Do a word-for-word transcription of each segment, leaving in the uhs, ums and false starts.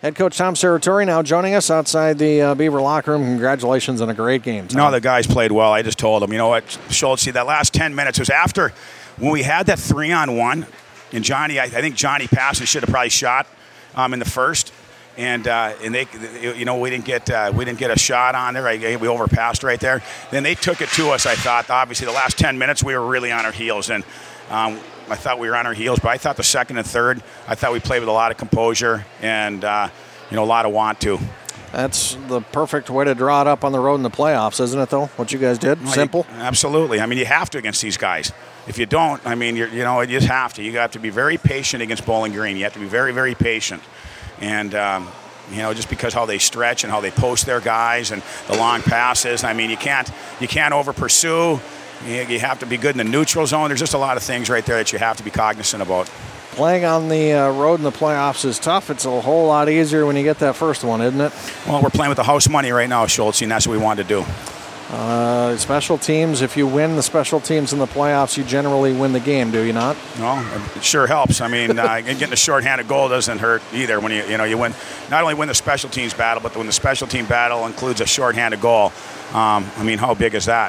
Head coach Tom Serratore now joining us outside the uh, Beaver locker room. Congratulations on a great game, Tom. No, the guys played well. I just told them, you know what, Schultz, that last ten minutes was after when we had that three-on-one, and Johnny, I, I think Johnny passed and should have probably shot um, in the first. And uh, and they, you know, we didn't get uh, we didn't get a shot on there. I, we overpassed right there. Then they took it to us. I thought, obviously, the last ten minutes we were really on our heels, and um, I thought we were on our heels. But I thought the second and third, I thought we played with a lot of composure and uh, you know, a lot of want to. That's the perfect way to draw it up on the road in the playoffs, isn't it? Though what you guys did, well, simple. You, absolutely. I mean, you have to against these guys. If you don't, I mean, you're, you know, you just have to. You have to be very patient against Bowling Green. You have to be very, very patient. And, um, you know, just because how they stretch and how they post their guys and the long passes, I mean, you can't you can't over pursue. You, you have to be good in the neutral zone. There's just a lot of things right there that you have to be cognizant about. Playing on the uh, road in the playoffs is tough. It's a whole lot easier when you get that first one, isn't it? Well, we're playing with the house money right now, Schultz, and that's what we wanted to do. Uh, special teams, if you win the special teams in the playoffs, you generally win the game, do you not? No, it sure helps. I mean, uh, getting a shorthanded goal doesn't hurt either. When you you know you win, not only win the special teams battle, but when the special team battle includes a shorthanded goal, um, I mean, how big is that?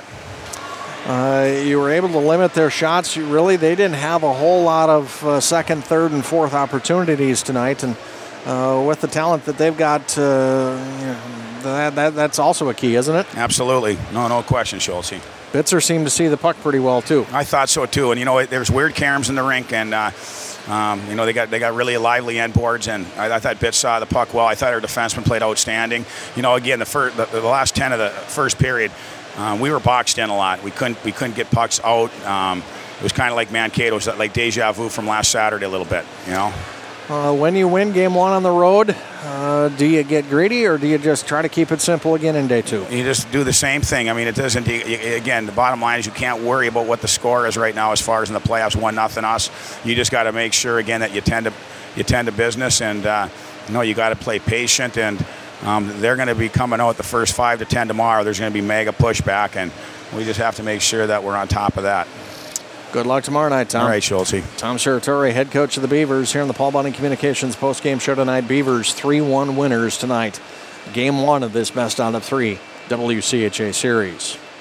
Uh, you were able to limit their shots. You really, they didn't have a whole lot of uh, second, third, and fourth opportunities tonight, and uh, with the talent that they've got, uh, you know, That, that, that's also a key, isn't it? Absolutely. No, no question, Schultz. Bitzer seemed to see the puck pretty well, too. I thought so, too. And, you know, there's weird caroms in the rink, and, uh, um, you know, they got they got really lively end boards, and I, I thought Bitz saw the puck well. I thought our defenseman played outstanding. You know, again, the, first, the, the last ten of the first period, um, we were boxed in a lot. We couldn't we couldn't get pucks out. Um, it was kind of like Mankato. It was like deja vu from last Saturday a little bit, you know. Uh, when you win game one on the road, uh, do you get greedy or do you just try to keep it simple again in day two? You just do the same thing. I mean, it doesn't. Again, the bottom line is you can't worry about what the score is right now as far as in the playoffs, one nothing us. You just got to make sure again that you tend to you tend to business, and uh, you know you got to play patient. And um, they're going to be coming out the first five to ten tomorrow. There's going to be mega pushback, and we just have to make sure that we're on top of that. Good luck tomorrow night, Tom. All right, Schultz. Tom Serratore, head coach of the Beavers, here on the Paul Bunting Communications postgame show tonight. Beavers three one winners tonight. Game one of this best out of three W C H A series.